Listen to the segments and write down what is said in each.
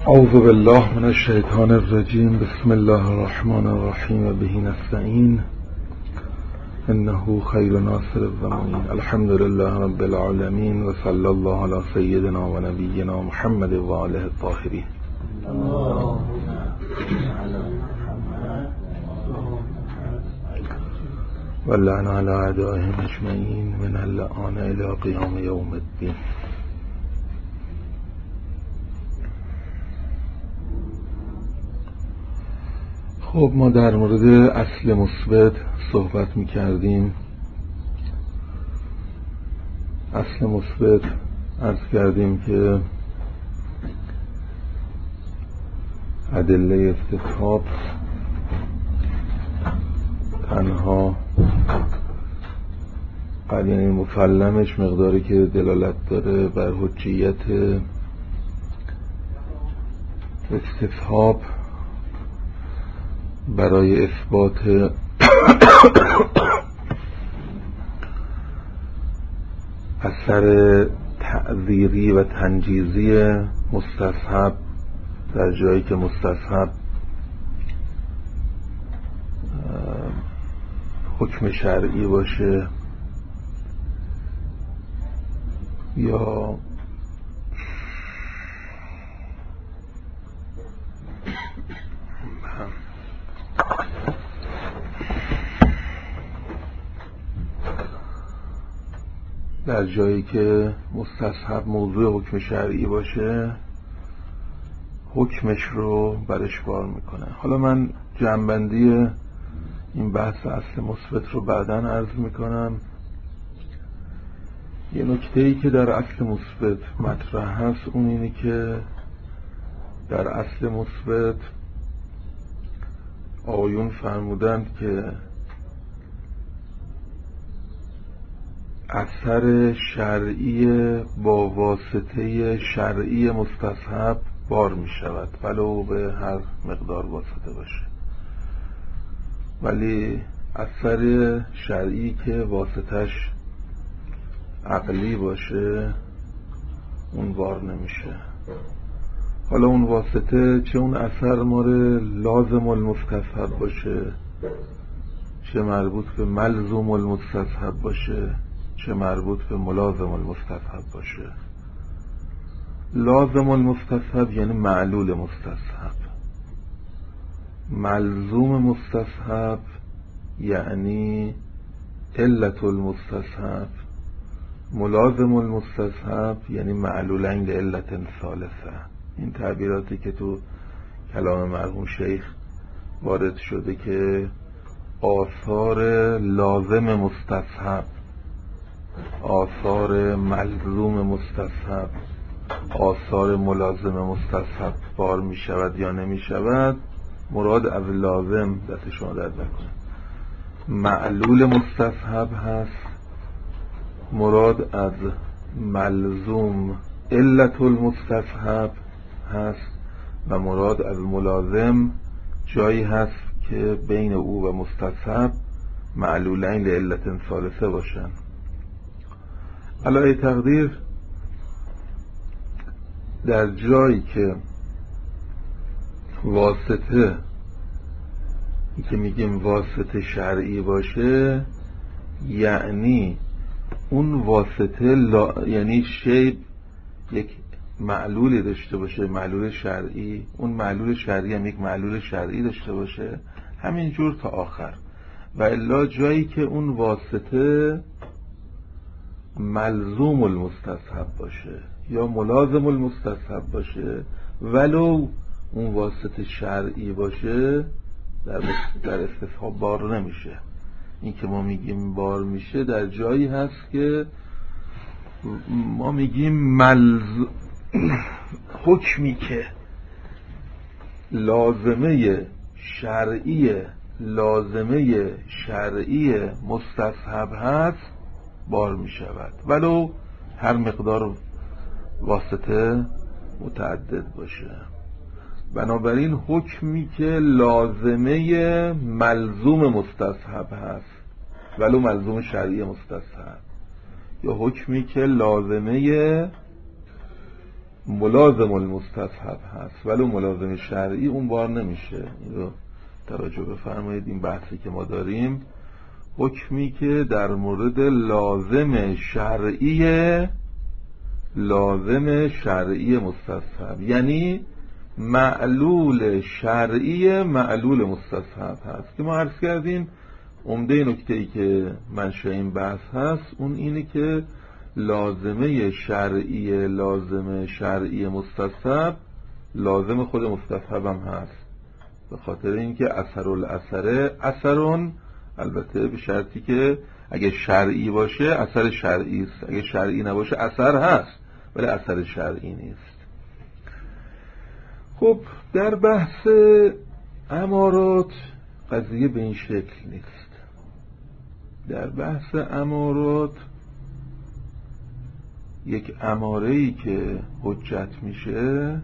اعوذ بالله من الشیطان الرجیم. بسم الله الرحمن الرحیم و به نستعین انه خیر ناصر و معین. الحمد لله رب العالمین و صلی الله علی سیدنا و نبینا محمد و آله الطاهرین. و لعن علی اعدائهم اجمعین من اللعان الی قیام یوم الدین. خب ما در مورد اصل مثبت صحبت می کردیم. اصل مثبت عرض کردیم که ادله استصحاب تنها یعنی مسلمش مقداری که دلالت داره بر حجیت استصحاب برای اثبات اثر تعذیری و تنجیزی مستصحب در جایی که مستصحب حکم شرعی باشه یا در جایی که مستصحب موضوع حکم شرعی باشه حکمش رو برش بار میکنه. حالا من جنبندی این بحث اصل مثبت رو بعداً عرض میکنم. یه نکته‌ای که در اصل مثبت مطرح هست اون اینه که در اصل مثبت آقایون فرمودند که اثر شرعی با واسطه شرعی مستصحب بار می شود ولو به هر مقدار واسطه باشه، ولی اثر شرعی که واسطش عقلی باشه اون بار نمیشه. حالا اون واسطه چه اون اثر ماره لازم المستصحب باشه، چه مربوط به ملزوم المستصحب باشه، چه مربوط به ملازم المستصحب باشه. لازم المستصحب یعنی معلول مستصحب، ملزوم مستصحب یعنی علت المستصحب، ملازم المستصحب یعنی معلولین لعلت ثالثه. این تعبیراتی که تو کلام مرحوم شیخ وارد شده که آثار لازم مستصحب، آثار ملزوم مستصحب، آثار ملازم مستصحب بار می شود یا نمی شود، مراد از لازم دست شما درد نکنه معلول مستصحب هست، مراد از ملزوم علت المستصحب هست و مراد از ملازم جایی هست که بین او و مستصحب معلولین لعلت ثالثه باشن. علی تقدیر در جایی که واسطه که میگیم واسطه شرعی باشه یعنی اون واسطه یعنی شی یک معلولی داشته باشه، معلول شرعی، اون معلول شرعی هم یک معلول شرعی داشته باشه، همینجور تا آخر. و الا جایی که اون واسطه ملزوم المستصحب باشه یا ملازم المستصحب باشه ولو اون واسطه شرعی باشه در استصحاب بار نمیشه. این که ما میگیم بار میشه در جایی هست که ما میگیم حکمی که لازمه شرعی مستصحب هست بار می شود ولو هر مقدار واسطه متعدد باشه. بنابراین حکمی که لازمه ملزوم مستصحب هست ولو ملزوم شرعی مستصحب، یا حکمی که لازمه ملازم المستصحب هست ولو ملازم شرعی اون بار نمیشه. این رو توجه بفرمایید. این بحثی که ما داریم حکمی که در مورد لازم شرعی مستصحب، یعنی معلول شرعی معلول مستصحب هست که ما عرض کردیم عمده نکته‌ای که منشأ این بحث هست اون اینه که لازم شرعی مستصحب لازم خود مستصحب هم هست، به خاطر اینکه اثرون، البته به شرطی که اگه شرعی باشه اثر شرعی است، اگه شرعی نباشه اثر هست ولی اثر شرعی نیست. خب در بحث امارات قضیه به این شکل نیست. در بحث امارات یک اماره‌ای که حجت میشه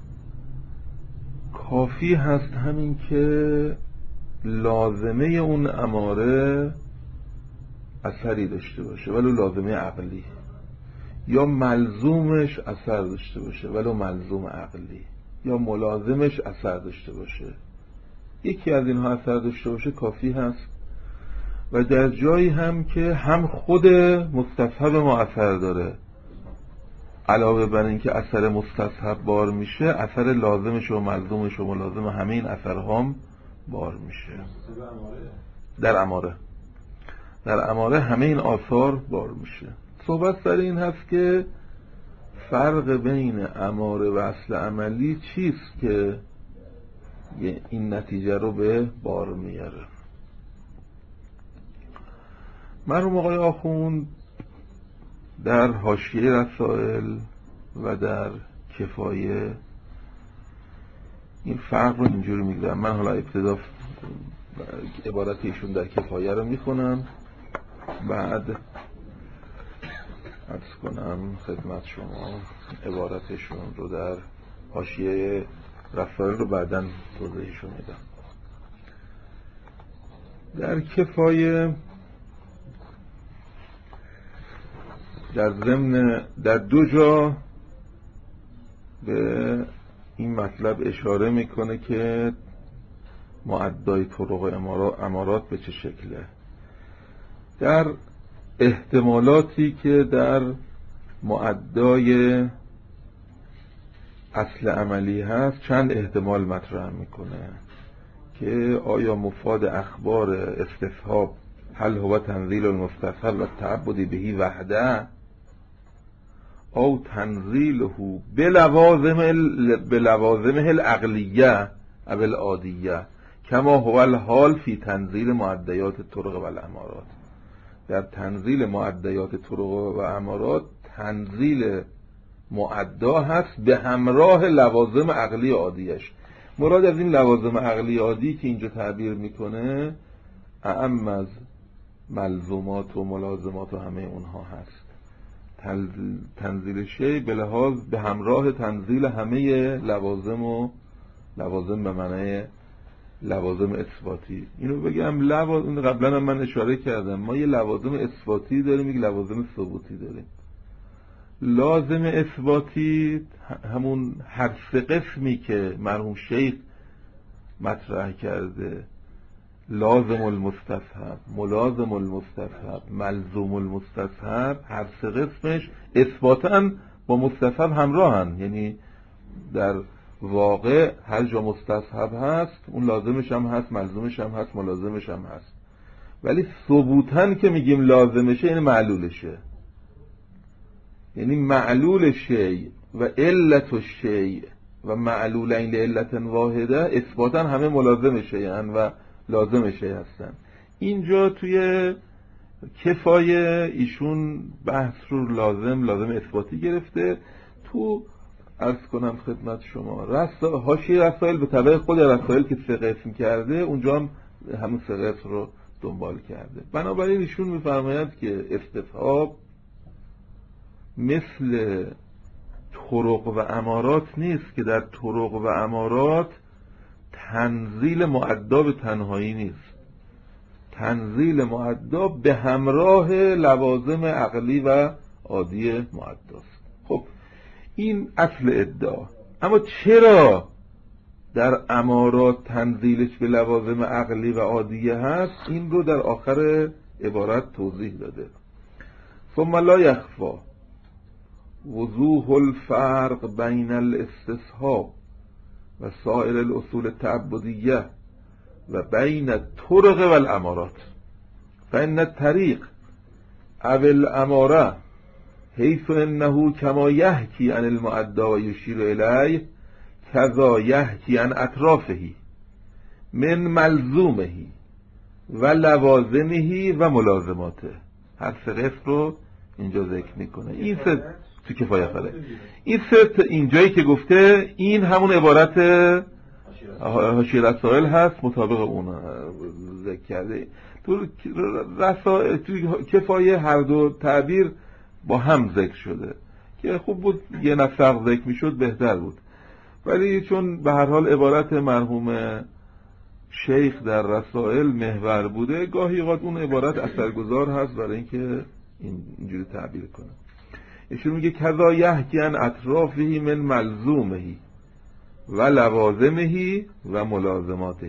کافی هست همین که لازمه اون اماره اثری داشته باشه ولو لازمه عقلی، یا ملزومش اثر داشته باشه ولو ملزوم عقلی، یا ملازمش اثر داشته باشه. یکی از اینها اثر داشته باشه کافی هست. و در جایی هم که هم خود مستصحب ما اثر داره، علاوه بر این که اثر مستصحب بار میشه اثر لازمش و ملزومش و ملازم همه این اثر هم بار میشه. در اماره همه این آثار بار میشه. صحبت سر این هست که فرق بین اماره و اصل عملی چیست که این نتیجه رو به بار میاره. مرحوم آقای آخوند در حاشیه رسائل و در کفایه این فرق رو اینجوری میگذارم. من حالا ابتدا عبارت ایشون در کفایه رو میخونم، بعد عرض کنم خدمت شما عبارتشون رو در حاشیه رسائل رو بعداً توضیحشون میدم. در کفایه در ضمن در دو جا به این مطلب اشاره میکنه که معدای طرق امارات به چه شکله. در احتمالاتی که در معدای اصل عملی هست چند احتمال مطرح میکنه که آیا مفاد اخبار استصحاب هل هو تنزیل المستصحب و تعبد بهی وحده او تنزیله بلوازمه العقلیه او العادیه کما هو الحال فی تنزیل معدیات طرق و الامارات. در تنزیل معدیات طرق و امارات تنزیل معدا هست به همراه لوازم عقلی عادیش. مراد از این لوازم عقلی عادی که اینجا تعبیر میکنه اعم از ملزومات و ملازمات و همه اونها هست. تنزیل شی به لحاظ به همراه تنزیل همه لوازم به معنی لوازم اثباتی. اینو بگم قبلا من اشاره کردم ما یه لوازم اثباتی داریم یک لوازم ثبوتی داریم. لازم اثباتی همون هر سه قسمی که مرحوم شیخ مطرح کرده، لازم المستصحب، ملازم المستصحب، ملزوم المستصحب، هر سه قسمش اثباتاً با مستصحب همراهن. یعنی در واقع هر جا مستصحب هست اون لازمش هم هست، ملزومش هم هست، ملازمش هم هست. ولی ثبوتاً که میگیم لازمشه یعنی معلولشه، یعنی معلول شیء و علت شیء و معلولین لعلت واحده اثباتاً همه ملازم شیئن و لازم شیء هستن. اینجا توی کفایه ایشون بحث رو لازم اثباتی گرفته. تو عرض کنم خدمت شما حاشیه رسائل به طبع خود رسائل که سه قسم کرده اونجا هم همون سه قسم رو دنبال کرده. بنابراین ایشون میفرماید که استصحاب مثل طرق و امارات نیست که در طرق و امارات تنزیل معدا به تنهایی نیست، تنزیل معدا به همراه لوازم عقلی و عادی معداست. خب این اصل ادعا. اما چرا در امارات تنزیلش به لوازم عقلی و عادیه هست، این رو در آخر عبارت توضیح داده. ثم لا یخفی وضوح الفرق بین الاستصحاب و سایر الاصول التعبدیه و بین الطرق و الامارات، فإن الطریق او الاماره حیث انه کما یحکی عن المعدی و یشیر الیه کذا یحکی عن اطرافه من ملزومه و لوازمه و ملازماته. هر سه قسم رو اینجا ذکر میکنه. این سه تو کفایه خاله، این سه اینجایی که گفته این همون عبارت حاشیه رسائل هست، مطابق اون ذکر کرده. تو کفایه هر دو تعبیر با هم ذکر شده که خوب بود یه نفر ذکر میشد بهتر بود، ولی چون به هر حال عبارت مرحوم شیخ در رسائل محور بوده، گاهی اوقات اون عبارت اثرگذار هست برای اینکه اینجوری تعبیر کنه. ایشون میگه کذا یحکی عن اطرافه من ملزومه و لوازمه و ملازماته.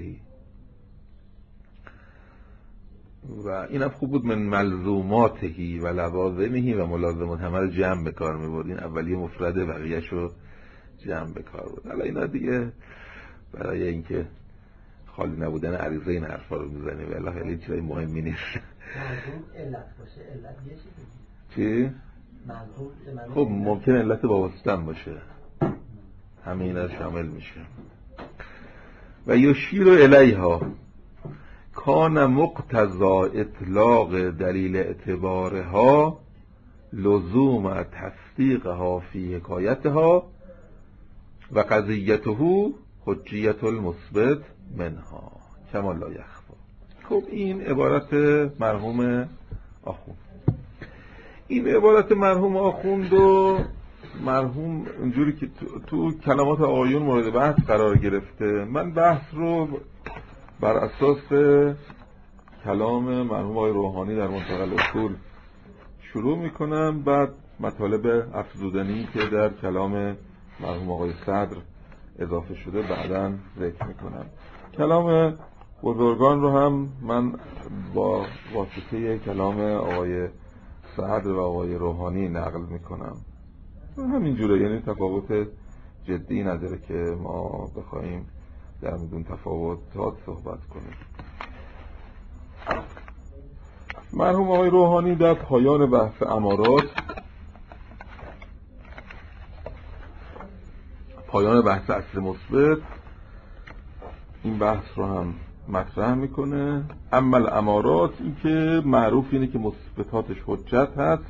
و اینم خوب بود، من ملزوماته و لوازمه و ملازمات، همه رو جمع به کار می‌برد. این اولیه مفرده، بقیه‌شو جمع به کار برد. حالا اینا دیگه برای اینکه خالی نبودن عریضه این حرفا رو میزنیم، ولی خیلی چیزای مهمی نیست. منظور علت باشه، علت یه چیزی. چی؟ خب ممکن علت وابستن باشه، همین اینا شامل میشه. و یشیر الیها کان مقتضا اطلاق دلیل اعتبارها لزوم تصدیقها فی حکایتها و قضیته حجیت المثبت منها کما لا یخفی. خب این عبارت مرحوم آخوند. این عبارت مرحوم آخوند و مرحوم اینجوری که تو کلمات آقایون مورد بحث قرار گرفته. من بحث رو بر اساس کلام مرحوم آقای روحانی در منتقى الاصول شروع میکنم، بعد مطالب افزودنی که در کلام مرحوم آقای صدر اضافه شده بعداً ذکر میکنم. کلام بزرگان رو هم من با واسطه کلام آقای صدر و آقای روحانی نقل میکنم. همینجوره، یعنی تفاوت جدی نداره که ما بخوایم در مدون تفاوتات صحبت کنیم. مرحوم آقای روحانی در پایان بحث امارات، پایان بحث اصل مثبت، این بحث رو هم مطرح میکنه. اما الامارات، این که معروف اینه که مثبتاتش حجت هست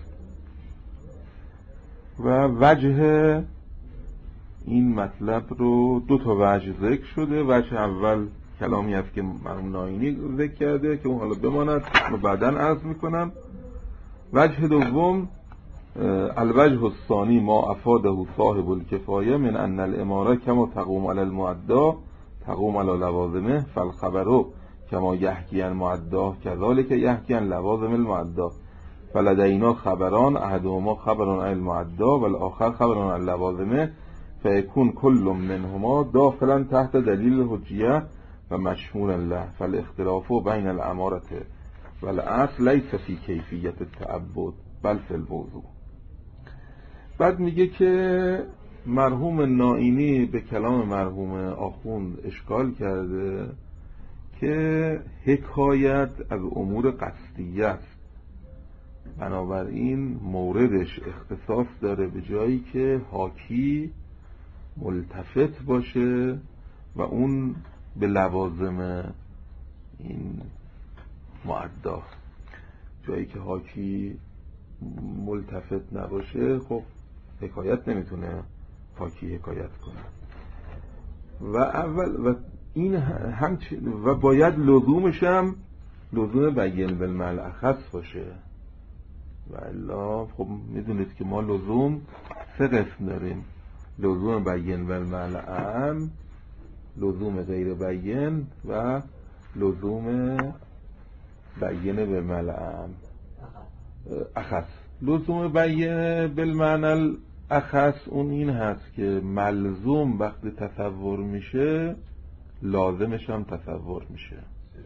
و وجه این مطلب رو دو تا وجه ذکر شده. وجه اول کلامی هست که مرحوم ناینی ذکر کرده که اون حالا بماند و بعداً عرض میکنم. وجه دوم الوجه الثانی ما افاده صاحب الکفایه من ان الاماره کما تقوم علی المعدی تقوم علی لوازمه فالخبر کما یحکی عن معدی کذالک یحکی عن لوازم المعدی فلدینا خبران احدهما خبر عن المعدی والآخر خبر عن لوازمه فیکون کل منهما داخلا تحت دلیل الحجیه و مشمولا له فالاختلاف بین الاماره والاصل لیس فی کیفیت التعبد بل فی الوضوح. بعد میگه که مرحوم نائینی به کلام مرحوم آخوند اشکال کرده که حکایت از امور قصدیه است، بنابراین موردش اختصاص داره به جایی که حاکی ملتفت باشه و اون به لوازم این معدا. جایی که حاکی ملتفت نباشه خب حکایت نمیتونه حاکی حکایت کنه. و اول و این و باید لزومش هم لزوم بیان بالمعنی اخص باشه. و الا خب میدونید که ما لزوم سه قسم داریم: لزوم بیان بالمعنی اعم، لزوم غیر بیان و لزوم بیان بالمعنی اعم اخص. لزوم بیان بالمعنی اخص اون این هست که ملزوم وقتی تصور میشه لازمش هم تصور میشه.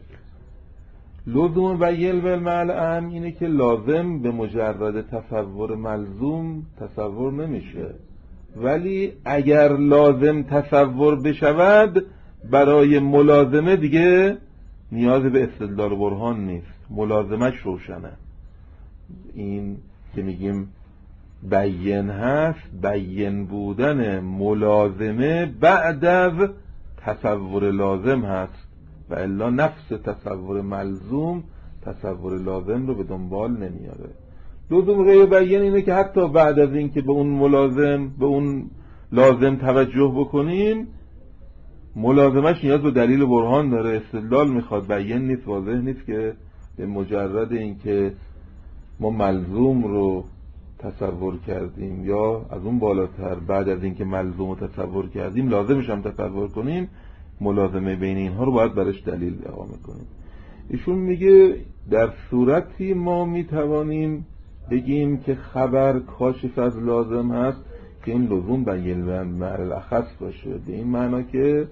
لزوم بیل بالمعنى ام اینه که لازم به مجرد تصور ملزوم تصور نمیشه، ولی اگر لازم تصور بشود برای ملازمه دیگه نیاز به استدلال برهان نیست، ملازمش روشنه. این که میگیم بیان هست، بیان بودن ملازمه بعد از تصور لازم هست، و الا نفس تصور ملزوم تصور لازم رو به دنبال نمیاره. لزوم غیر بیان اینه که حتی بعد از این که به اون ملازم، به اون لازم توجه بکنیم، ملازمش نیاز به دلیل برهان داره، استدلال میخواد، بیان نیست، واضح نیست که به مجرد این که ما ملزوم رو تصور کردیم یا از اون بالاتر بعد از این که ملزوم رو تصور کردیم لازمش هم تصور کنیم، ملازمه بین اینها رو باید برش دلیل اقامه کنیم. ایشون میگه در صورتی ما میتوانیم بگیم که خبر کاشف از لازم هست که این لزوم بیان بالمعنى الاخص باشه، به این معنا که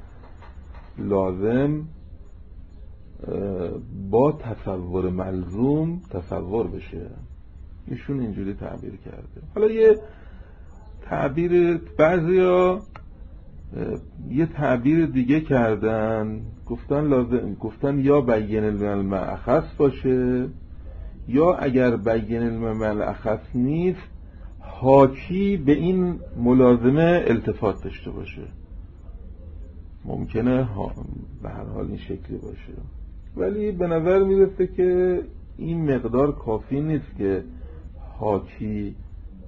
لازم با تصور ملزوم تصور بشه. ایشون اینجوری تعبیر کرده. حالا یه تعبیر، بعضیا یه تعبیر دیگه کردن، گفتن یا بیان بالمعنى اخص باشه، یا اگر بیان بالمعنى اخص نیست حاکی به این ملازمه التفات داشته باشه. ممکنه به هر حال این شکلی باشه، ولی به نظر میرسه که این مقدار کافی نیست که حاکی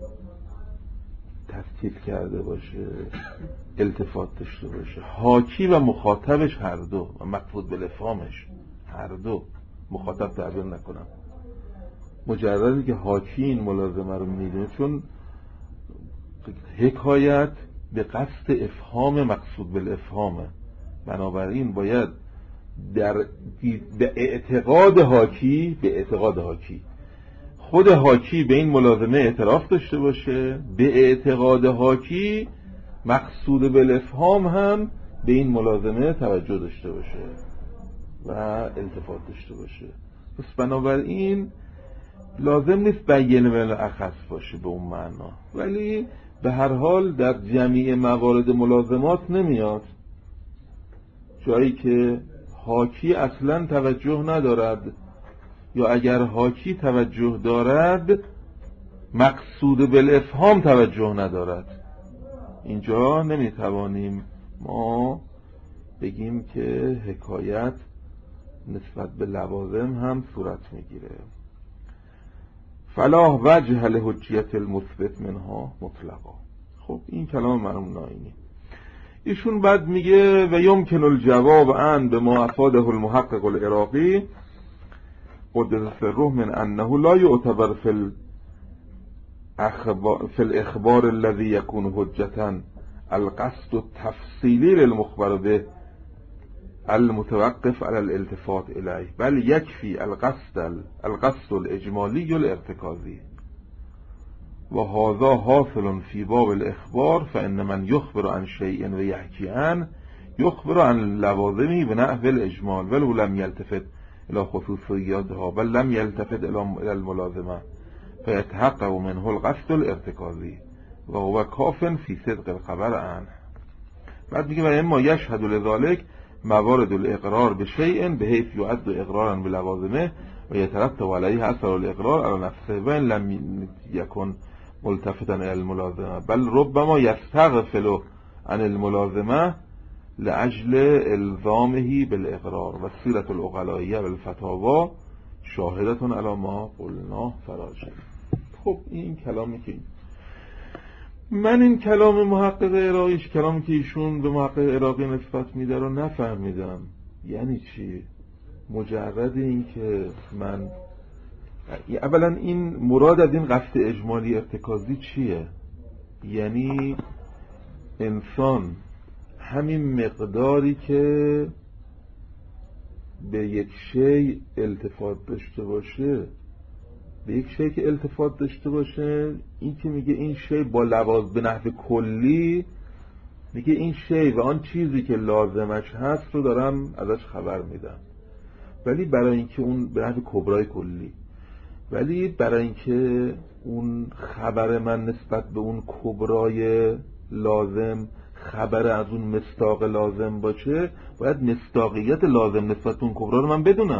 تفکیک کرده باشه، التفات داشته باشه. حاکی و مخاطبش هر دو، و مقصود بالافهامش هر دو، مخاطب تعبیر نکنم، مجردی که حاکی این ملازمه رو میدونه، چون حکایت به قصد افهام مقصود بالافهامه، بنابراین باید به اعتقاد حاکی خود حاکی به این ملازمه اعتراف داشته باشه، به اعتقاد حاکی مقصود بالافهام هم به این ملازمه توجه داشته باشه و التفات داشته باشه. پس بنابراین لازم نیست بیان بالمعنى اخص باشه به اون معنا، ولی به هر حال در جمیع موارد ملازمات نمیاد، جایی که حاکی اصلا توجه ندارد، یا اگر حاکی توجه دارد مقصود بالافهام توجه ندارد، اینجا نمیتوانیم ما بگیم که حکایت نسبت به لوازم هم صورت میگیره. فلا وجه لحجیت المثبت منها مطلقا. خب این کلام مرحوم نائینی. ایشون بعد میگه و یمکن الجواب عن بما افاده المحقق العراقی قدس سره من انه لا يعتبر في الاخبار الذي يكون حجة القصد التفصيلي للمخبر به المتوقف على الالتفات إليه، بل يكفي القصد الإجمالي الارتكازي، وهذا حاصل في باب الإخبار، فإن من يخبر عن شيء ويحكي عنه يخبر عن لوازمه بنحو الإجمال ولو لم يلتفت إلى خصوصياتها، بل لم يلتفت إلى الملازمة، فيتحقق منه القصد الارتكازي وهو كاف في صدق الخبر عنه. بعد میگه و اما يشهد لذلك موارد الاقرار بشيء بحيث يعد اقرارا بلوازمه ويترتب عليه اثر الاقرار على نفسه وان لم يكن ملتفتا الى الملازمه، بل ربما يستغفل عن الملازمه لاجل الزامه بالاقرار. والسيرة العقلائية بالفتاوى شاهدة على ما قلناه فراجع. خب این کلامی که من این کلام محقق عراقیش، کلامی که ایشون به محقق عراقی نسبت میده رو نفهمیدم. یعنی چی؟ مجرد این که من اولا این مراد از این قصد اجمالی ارتکازی چیه؟ یعنی انسان همین مقداری که به یک شی التفات داشته باشه به یک شی که التفات داشته باشه، این که میگه این شی با لواز به نحو کلی، میگه این شی و آن چیزی که لازمش هست رو دارم ازش خبر میدم، ولی برای اینکه اون به نحو کبرای کلی، ولی برای اینکه اون خبر من نسبت به اون کبرای لازم خبر از اون مصداق لازم باشه، باید مصداقیت لازم نسبت به اون کبرا رو من بدونم.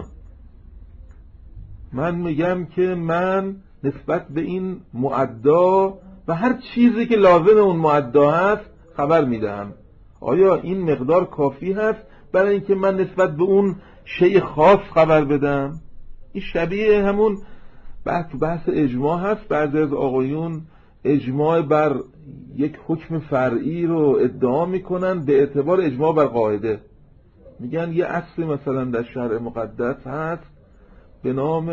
من میگم که من نسبت به این معدا و هر چیزی که لازم اون معدا هست خبر میدم. آیا این مقدار کافی هست برای اینکه من نسبت به اون شیء خاص خبر بدم؟ این شبیه همون بحث اجماع هست. بعضی از آقایون اجماع بر یک حکم فرعی رو ادعا میکنن به اعتبار اجماع بر قاعده. میگن یه اصل مثلا در شرع مقدس هست به نام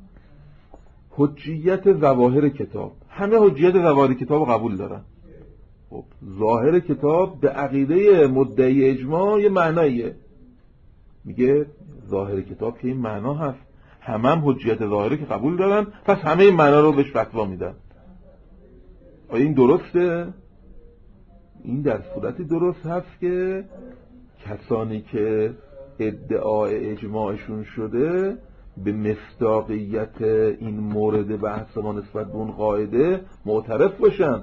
حجیت ظواهر کتاب. همه حجیت ظواهر کتاب قبول دارن. خب ظاهر کتاب به عقیده مدعی اجماع یه معناییه. میگه ظاهر کتاب که این معنا هست، هم حجیت ظاهره که قبول دارن، پس همه این معنا رو بهش فتوا میدن. آیا این درسته؟ این در صورتی درست هست که کسانی که ادعای اجماعشون شده به مصداقیت این مورد بحث ما نسبت به اون قاعده معترف باشن.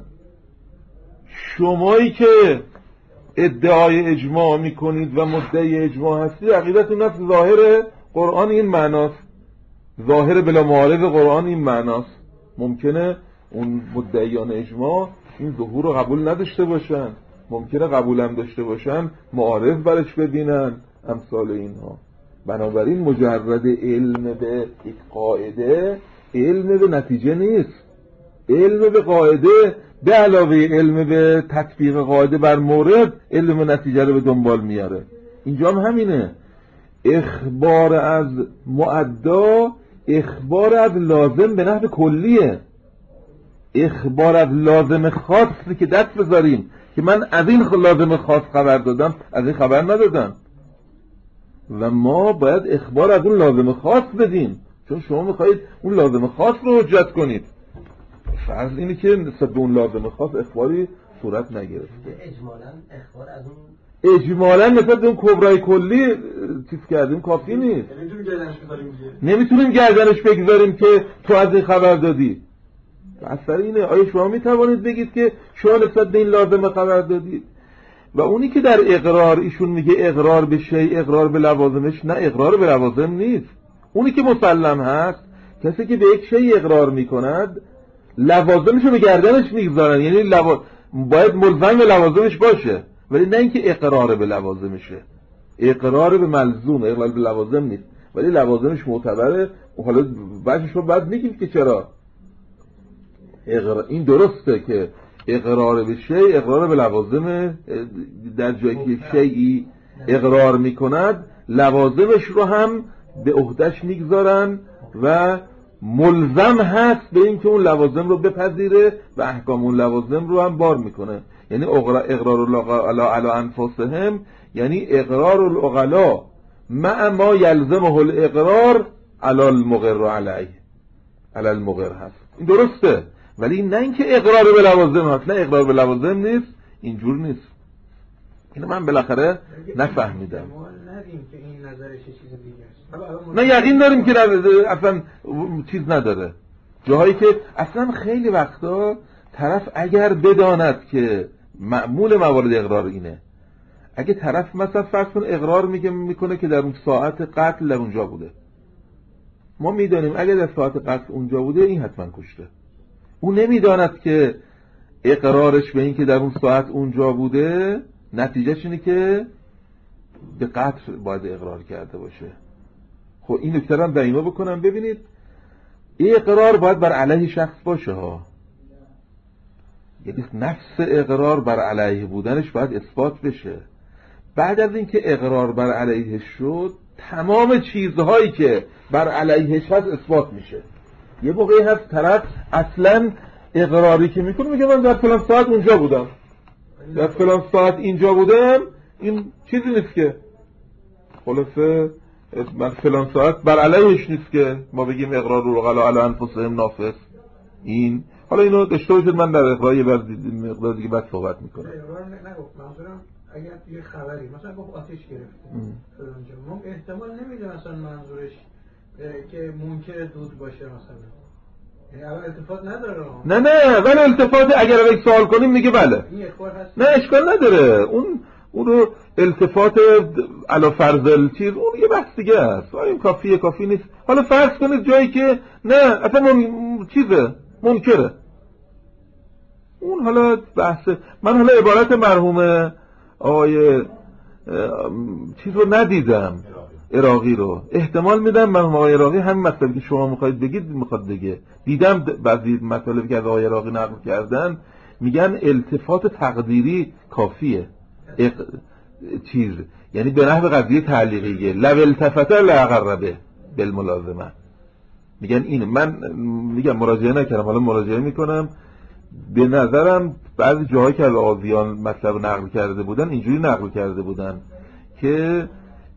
شمایی که ادعای اجماع میکنید و مدعی اجماع هستید، عقیدتون نفس ظاهر قرآن این معناست، ظاهر بلا معارض قرآن این معناست. ممکنه اون مدعیان اجماع این ظهور رو قبول نداشته باشن، ممکنه قبول هم داشته باشن معارض برش ببینن، امثال اینها. بنابراین مجرد علم به یک قاعده علم به نتیجه نیست. علم به قاعده به علاوه علم به تطبیق قاعده بر مورد علم به نتیجه رو به دنبال میاره. اینجا هم همینه. اخبار از معدا اخبار از لازم به نحو کلیه. اخبار از لازم خاصی که دست بذاریم که من از این لازم خاص خبر دادم، از این خبر ندادم، و ما باید اخبار از اون لازم خاص بدیم، چون شما میخواید اون لازم خاص رو حجت کنید. فرض اینه که نسبت به اون لازم خاص اخباری صورت نگرفته. اجمالاً اخبار از اون اجمالاً نسبت به اون کبرای کلی چیز کردیم کافی نیست. نمیتونیم گردنش بگذاریم که تو از این خبر دادی. اثر اینه. آیا شما میتوانید بگید که شما نسبت به این لازم خبر دادید؟ و اونی که در اقرار ایشون میگه اقرار به شیء اقرار به لوازمش، نه اقرار به لوازم نیست. اونی که مسلم هست کسی که به یک شیء اقرار میکند لوازمشو به گردنش میگذارن، یعنی باید ملزم به لوازمش باشه، ولی نه اینکه اقرار به لوازمشه. اقرار به ملزوم، اقرار به لوازم نیست، ولی لوازمش معتبره. حالا بچه‌ش رو بعد میگیم که چرا این درسته که اقرار به شیء اقرار به لوازم، در جایی که شیئی اقرار میکند لوازمش رو هم به عهدهش میگذارن و ملزم هست به این که اون لوازم رو بپذیره و احکام اون لوازم رو هم بار میکنه. یعنی اقرار العقلاء علی انفسهم، یعنی اقرار العقلاء مع ما یلزمه الاقرار علی المقر علیه، علی المقر هست. این درسته، ولی نه اینکه اقرار به لوازم هست، نه اقرار به لوازم نیست. اینجور نیست. اینو من بالاخره نفهمیدم. نه یقین داریم که اصلا چیز نداره. جاهایی که اصلا خیلی وقتا طرف اگر بداند که معمول موارد اقرار اینه، اگه طرف مثلا فرض کن اقرار میکنه که در اون ساعت قتل در اونجا بوده، ما میدانیم اگه در ساعت قتل اونجا بوده این حتما کشته. اون نمیداند که اقرارش به این که در اون ساعت اونجا بوده نتیجهش اینه که به قتل باید اقرار کرده باشه. خب این نکته رو هم دایما بکنم ببینید، اقرار باید بر علیه شخص باشه ها، یعنی نفس اقرار بر علیه بودنش باید اثبات بشه. بعد از اینکه اقرار بر علیه شد تمام چیزهایی که بر علیهش هست اثبات میشه. یه موقعی هست طرف اصلا اقراری که میکنه میگه من در فلان ساعت اونجا بودم، در فلان ساعت اینجا بودم، این چیزی نیست که خلاصه من فلان ساعت بر علیهش نیست که ما بگیم اقرار رو غلا علی انفسهم نافذ. این حالا اینو داشته باشید، من در اقرار یه مقدار دیگه بعد صحبت میکنم. اقرار نگفت، منظورم اگر یه خبری مثلا گفت آتش گرفته فلان جا، ما احتمال نمیده مثلا منظورش که منکر دود باشه مثلا، یعنی اول التفات نداره. نه ولی التفات اگر یک سوال کنیم میگه بله. این اخبار هست. نه اشکال نداره، اون رو التفات علی فرض چیز اون یه بحث دیگه است. این کافی نیست. حالا فرض کنید جایی که نه اصلا چیزه منکره، اون حالا بحث. من حالا عبارت مرحوم آقای چیز رو ندیدم، عراقی رو احتمال میدم مرحوم آقای عراقی همین مطلبی که شما میخواید بگید میخواد بگه. دیدم بعضی مطالبی که از آقای عراقی نقل کردن میگن التفات تقدیری کافیه، چیز یعنی به نحو قضیه تعلیقیه، لو التفت لاقربه بالملازمه. میگن اینه. من میگم مراجعه نکردم، حالا مراجعه میکنم. به نظرم بعضی جاهایی که از آذیان مطلب نقل کرده بودن اینجوری نقل کرده بودن که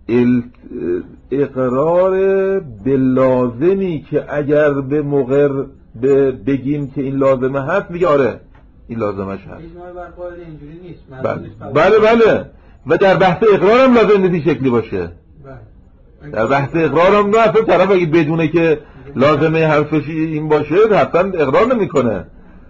اقرار به لازمی که اگر به موقع بگیم که این لازمه هست، میگه آره این لازمش هست. اینجوری نیست. بله و در بحث اقرار هم لازم نیست شکلی باشه. در بحث اقرار هم نه، اصلا طرف اگه بدونه که لازمه حرفش این باشه حتما اقرار نمیکنه.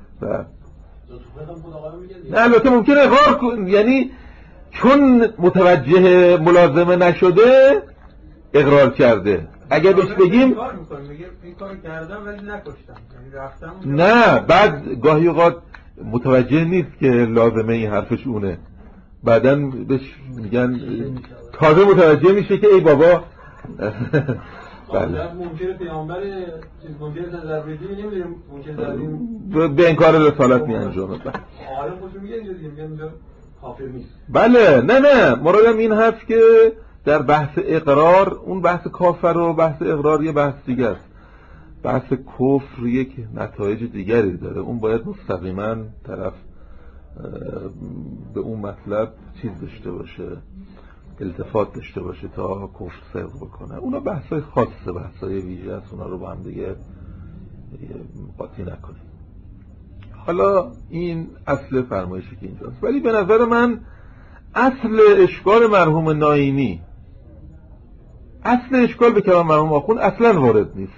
نه البته ممکنه اقرار کن، یعنی چون متوجه ملازمه نشده اقرار کرده. اگه بهش بگیم این کارو کردم ولی نکشتم، یعنی رفتم نه، بعد گاهی اوقات متوجه نیست که لازمه این حرفش اونه، بعدن بهش میگن تازه متوجه میشه که ای بابا. بله ممکنه پیامبر چیز ممکنه تذرویدی نمیدونیم ممکنه داریم به انکار رسالت می انجامه. حالا خودشون میگن اینجا کافر نیست. بله نه مرادم این هست که در بحث اقرار اون بحث کافر و بحث اقرار یه بحث دیگه است. بحث کفر یک نتایج دیگری داره، اون باید مستقیما طرف به اون مطلب چیز داشته باشه، التفات داشته باشه تا کفر صدق بکنه. اونا بحثای خاصه، بحثای ویژه است، اونا رو با هم دیگه قاطی نکنیم. حالا این اصل فرمایشی که اینجاست، ولی به نظر من اصل اشکال مرحوم ناینی، اصل اشکال به کلام مرحوم آخوند اصلا وارد نیست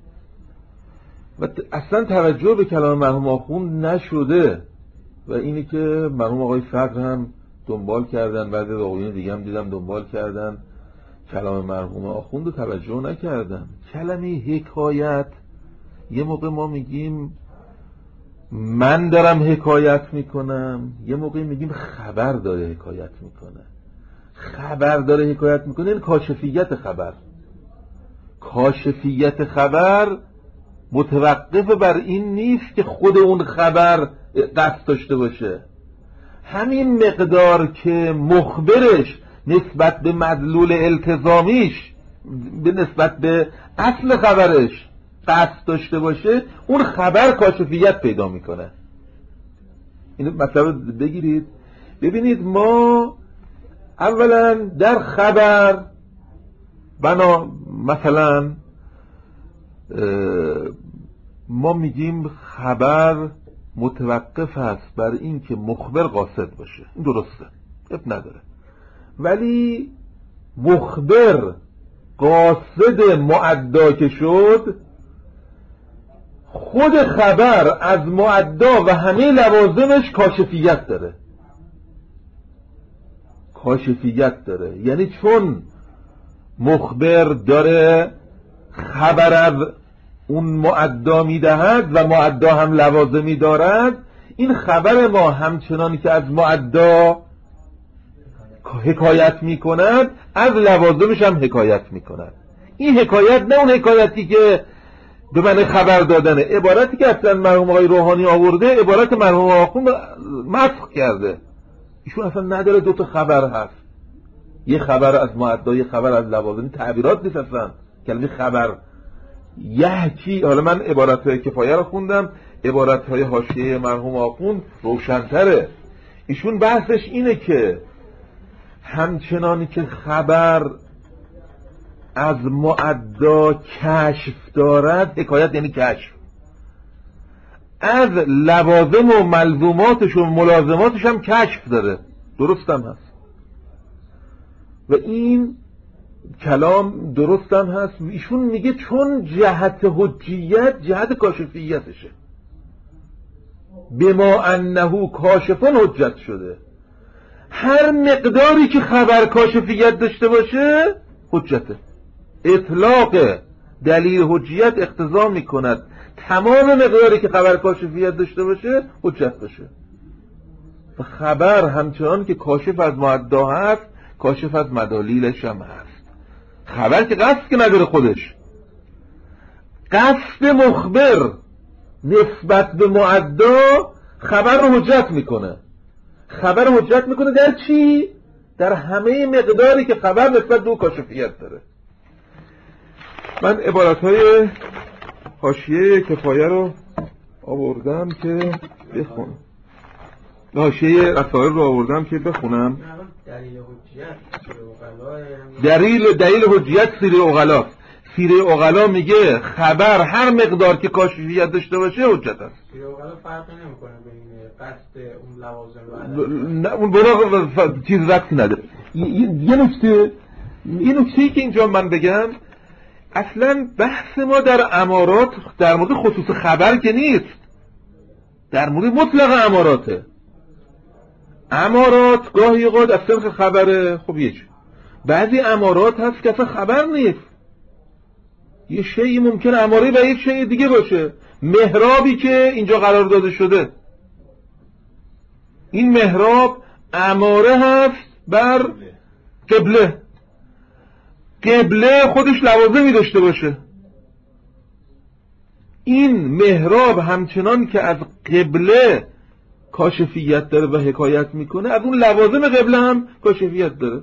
و اصلا توجه به کلام مرحوم آخوند نشده و اینی که مرحوم آقای صدر هم دنبال کردن، بعضی آقایون دیگه هم دیدم دنبال کردن، کلام مرحوم آخوند رو توجه نکردن. کلمه حکایت یه موقع ما میگیم من دارم حکایت میکنم، یه موقع میگیم خبر داره حکایت میکنه. خبر داره حکایت میکنه این کاشفیت خبر. کاشفیت خبر متوقف بر این نیست که خود اون خبر قصد داشته باشه، همین مقدار که مخبرش نسبت به مدلول التزامیش به نسبت به اصل خبرش قصد داشته باشه، اون خبر کاشفیت پیدا میکنه. اینو مطلب بگیرید. ببینید ما اولا در خبر مثلا ما میگیم خبر متوقف است بر این که مخبر قاصد باشه، این درسته، اب نداره. ولی مخبر قاصد معدا که شد، خود خبر از معدا و همه لوازمش کاشفیت داره. کاشفیت داره یعنی چون مخبر داره خبر از اون معدا میدهد و معدا هم لوازمی دارد، این خبر ما همچنانی که از معدا حکایت میکند از لوازمش هم حکایت میکند. این حکایت نه اون حکایتی که به معنی خبر دادنه. عبارتی که اصلا مرحوم آقای روحانی آورده عبارت مرحوم آخوند مسخ کرده. ایشون اصلا نداره دوتا خبر هست، یه خبر از معدا یه خبر از لوازم. تعبیرات نیست اصلا کلمه خبر یحکی. حالا من عبارت‌های کفایه رو خوندم، عبارت‌های حاشیه مرحوم آخوند روشن‌تره. ایشون بحثش اینه که همچنانی که خبر از معدا کشف دارد، حکایت یعنی کشف، از لوازم و ملزوماتش و ملازماتش هم کشف داره، درست هم هست و این کلام درست هم هست. ایشون میگه چون جهت حجیت جهت کاشفیتشه، بما انه کاشفون حجت شده، هر مقداری که خبر کاشفیت داشته باشه حجته. اطلاق دلیل حجیت اقتضا میکند تمام مقداری که خبر کاشفیت داشته باشه حجت باشه. و خبر همچنان که کاشف از معدا هست کاشف از مدالیلش هم هست. خبر که قصد که نداره، خودش قصد مخبر نسبت به معدا خبر رو حجت میکنه. خبر رو حجت میکنه در چی؟ در همه مقداری که خبر نسبت به کاشفیت داره. من عبارتهای حاشیه کفایه رو آوردم که بخونم، حاشیه رسائل رو آوردم که بخونم. دلیل حجیت سیره عقلا. سیره عقلا میگه خبر هر مقدار که کاشفیت داشته باشه حجت است. سیره عقلا فرقی نمیکنه بین قصد اون لوازم نه اون برای چیز ربطی نداره. یه نکته‌ای که اینجا من بگم، اصلا بحث ما در امارات در مورد خصوص خبر که نیست، در مورد مطلق اماراته. امارات گاهی اوقات از سنخ خبره، خب بعضی امارات هست که اصلا خبر نیست، یه شیئی ممکنه اماره و یه شیء دیگه باشه. محرابی که اینجا قرار داده شده، این محراب اماره هست بر قبله، قبله خودش لوازمی داشته باشه. این محراب همچنان که از قبله کاشفیت داره و حکایت میکنه، از اون لوازم قبله هم کاشفیت داره.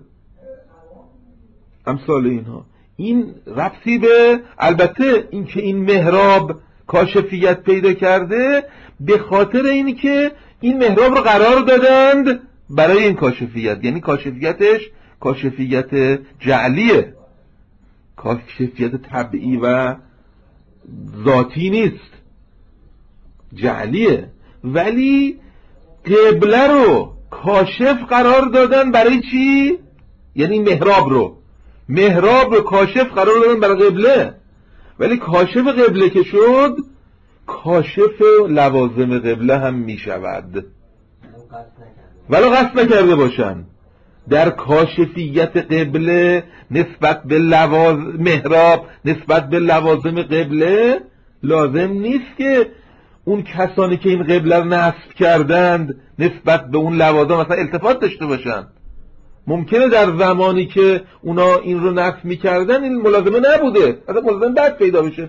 امثال اینها. این ربطی به، البته این که این محراب کاشفیت پیدا کرده به خاطر اینی که این محراب رو قرار دادند برای این کاشفیت، یعنی کاشفیتش کاشفیت جعلیه، کاشفیت طبعی و ذاتی نیست، جعلیه. ولی قبله رو کاشف قرار دادن برای چی؟ یعنی محراب رو کاشف قرار دادن برای قبله، ولی کاشف قبله که شد کاشف لوازم قبله هم می شود ولو قصد نکرده باشن. در کاشفیت قبله نسبت به محراب نسبت به لوازم قبله لازم نیست که اون کسانی که این قبله رو نصب کردند نسبت به اون لوازم مثلا التفات داشته باشن. ممکنه در زمانی که اونا این رو نصب میکردن این ملازمه نبوده، اصلا ملازمه بعد پیدا بشه.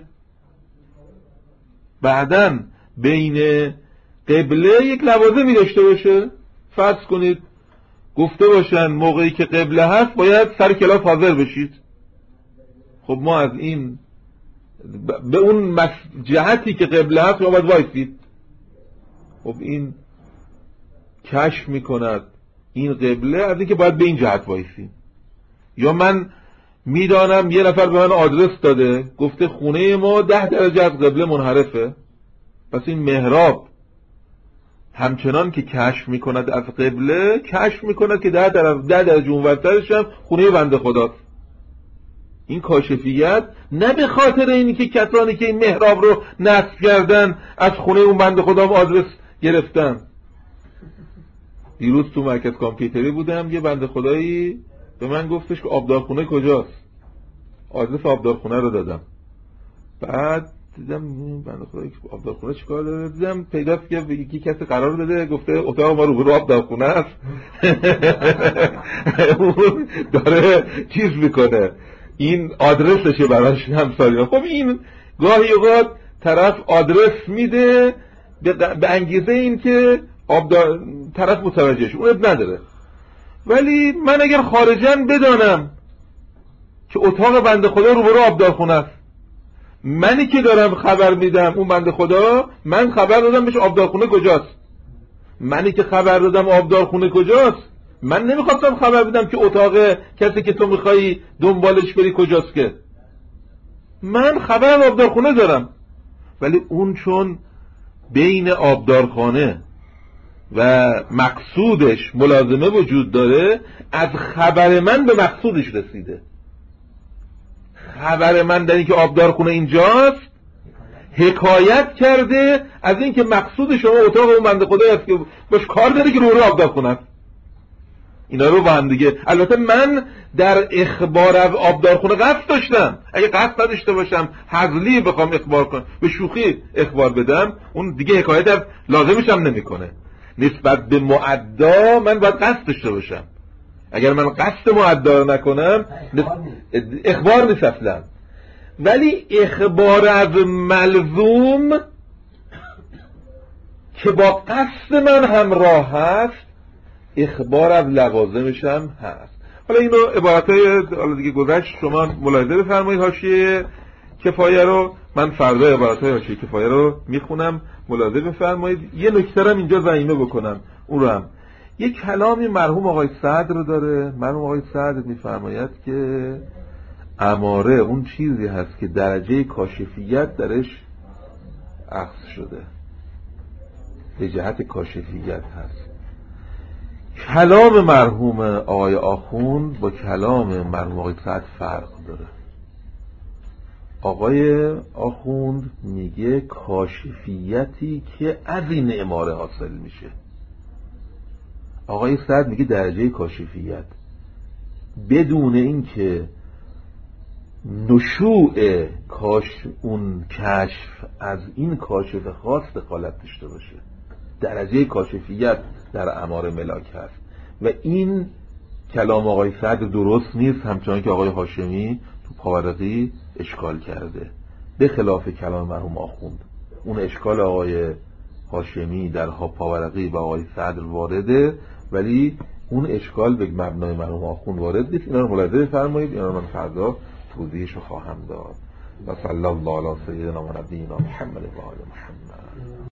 بعدن بین قبله یک لوازمی داشته باشه، فرض کنید گفته باشن موقعی که قبله هست باید سر کلاس حاضر بشید. خب ما از این به اون جهتی که قبله هست ما باید وایسید. خب این کشف میکند این قبله از این که باید به این جهت وایسیم. یا من میدانم یه نفر به من آدرس داده گفته خونه ما 10 درجه از قبله منحرفه، پس این محراب همچنان که کشف میکند از قبله کشف میکند که 10 درجه اونورترش هم خونه بنده خداست. این کاشفیت نه به خاطر اینی که کسانی که این محراب رو نصب کردن از خونه اون بنده خدا آدرس گرفتن. دیروز تو مرکز کامپیوتری بودم، یه بنده خدایی به من گفتش که آبدارخونه کجاست، آدرس آبدارخونه رو دادم. بعد دیدم بنده خدایی که آبدارخونه چیکار داره، دیدم پیداست که یکی کسی قرار داده گفته اتاق ما رو آبدارخونه است. اون داره چیز میکنه، این آدرسشه براش همسالیان. خب این گاهی اوقات طرف آدرس میده به انگیزه این که طرف متوجهش اون نداره. ولی من اگر خارجن بدانم که اتاق بنده خدا روبرو آبدارخونه است، منی که دارم خبر میدم اون بنده خدا، من خبر دادم بهش آبدارخونه کجاست، منی که خبر دادم آبدارخونه کجاست، من نمیخواستم خبر بدم که اتاق کسی که تو میخوایی دنبالش بری کجاست. که من خبر آبدارخونه دارم، ولی اون چون بین آبدارخانه و مقصودش ملازمه وجود داره، از خبر من به مقصودش رسیده. خبر من در این که آبدارخونه اینجاست حکایت کرده از این که مقصود شما اتاق اون بنده خدایی است که باش کار داره که رو آبدارخونه است. اینا رو با هم دیگه، البته من در اخبار از آبدارخونه قصد داشتم. اگه قصد نداشته باشم هزلی بخوام اخبار کنم، به شوخی اخبار بدم، اون دیگه حکایت از لازمش هم نمیکنه. نسبت به معدا من باید قصد داشته باشم. اگر من قصد معدا نکنم اخبار نیست اصلا. ولی اخبار از ملزوم که با قصد من همراه هست، اخبار از لوازمش هم هست. حالا اینو عبارتای حالا دیگه گذشت شما ملاحظه بفرمایید. حاشیه کفایه رو من فردا عبارتای حاشیه کفایه رو میخونم، ملاحظه بفرمایید. یه نکته رو اینجا ضمیمه بکنم، اون رو هم یک کلامی مرحوم آقای صدر داره. مرحوم آقای صدر میفرماید که اماره اون چیزی هست که درجه کاشفیت درش اخذ شده، به جهت کاشفیت هست. کلام مرحوم آقای آخوند با کلام مرحوم آقای صدر فرق داره. آقای آخوند میگه کاشفیتی که از این اماره حاصل میشه، آقای صدر میگه درجه کاشفیت بدون این که نشوع اون کشف از این کاشف خاص دخالت داشته باشه. درجه کاشفیت در اماره ملاک هست و این کلام آقای صدر درست نیست، همچنان که آقای هاشمی تو پاورقی اشکال کرده، به خلاف کلام مرحوم آخوند. اون اشکال آقای هاشمی در پاورقی و آقای صدر وارده، ولی اون اشکال به مبنای مرحوم آخوند وارد نیست. اینا رو ملاحظه بفرمایید، اینا رو من فردا توضیحش رو خواهم داد. و صلی الله علی سیدنا و نبینا محمد و آل محمد.